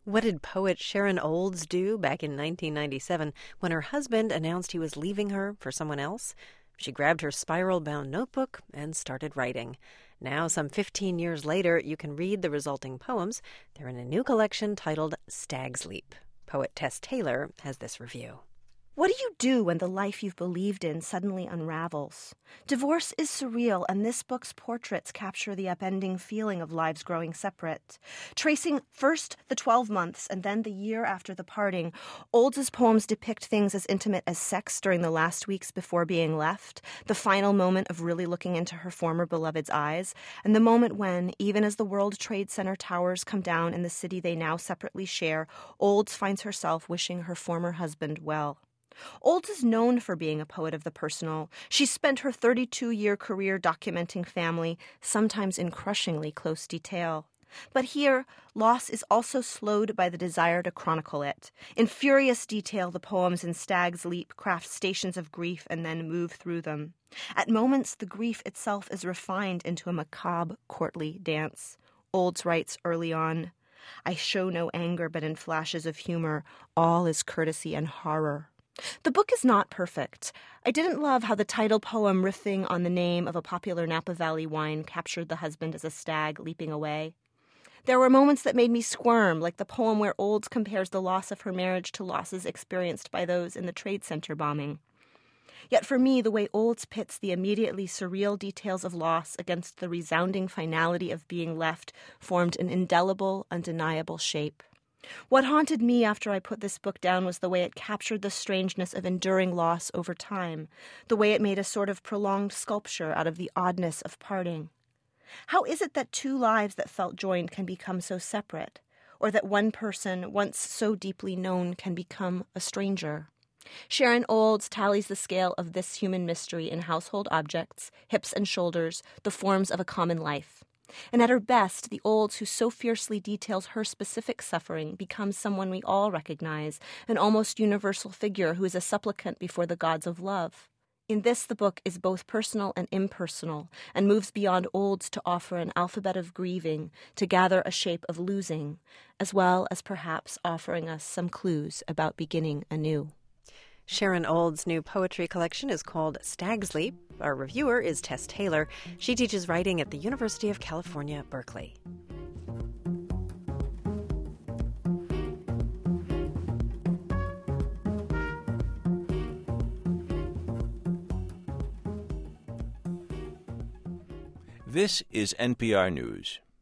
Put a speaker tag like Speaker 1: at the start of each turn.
Speaker 1: What did poet Sharon Olds do back in 1997 when her husband announced he was leaving her for someone else? She grabbed her spiral-bound notebook and started writing. Now, some 15 years later, you can read the resulting poems. They're in a new collection titled Stag's Leap. Poet Tess Taylor has this review.
Speaker 2: What do you do when the life you've believed in suddenly unravels? Divorce is surreal, and this book's portraits capture the upending feeling of lives growing separate. Tracing first the 12 months and then the year after the parting, Olds' poems depict things as intimate as sex during the last weeks before being left, the final moment of really looking into her former beloved's eyes, and the moment when, even as the World Trade Center towers come down in the city they now separately share, Olds finds herself wishing her former husband well. Olds is known for being a poet of the personal. She spent her 32-year career documenting family, sometimes in crushingly close detail. But here, loss is also slowed by the desire to chronicle it. In furious detail, the poems in Stag's Leap craft stations of grief and then move through them. At moments, the grief itself is refined into a macabre, courtly dance. Olds writes early on, "I show no anger, but in flashes of humor, all is courtesy and horror." The book is not perfect. I didn't love how the title poem riffing on the name of a popular Napa Valley wine captured the husband as a stag leaping away. There were moments that made me squirm, like the poem where Olds compares the loss of her marriage to losses experienced by those in the Trade Center bombing. Yet for me, the way Olds pits the immediately surreal details of loss against the resounding finality of being left formed an indelible, undeniable shape. What haunted me after I put this book down was the way it captured the strangeness of enduring loss over time, the way it made a sort of prolonged sculpture out of the oddness of parting. How is it that two lives that felt joined can become so separate, or that one person, once so deeply known, can become a stranger? Sharon Olds tallies the scale of this human mystery in household objects, hips and shoulders, the forms of a common life. And at her best, the Olds who so fiercely details her specific suffering becomes someone we all recognize, an almost universal figure who is a supplicant before the gods of love. In this, the book is both personal and impersonal, and moves beyond Olds to offer an alphabet of grieving, to gather a shape of losing, as well as perhaps offering us some clues about beginning anew.
Speaker 1: Sharon Olds' new poetry collection is called Stag's Leap. Our reviewer is Tess Taylor. She teaches writing at the University of California, Berkeley.
Speaker 3: This is NPR News.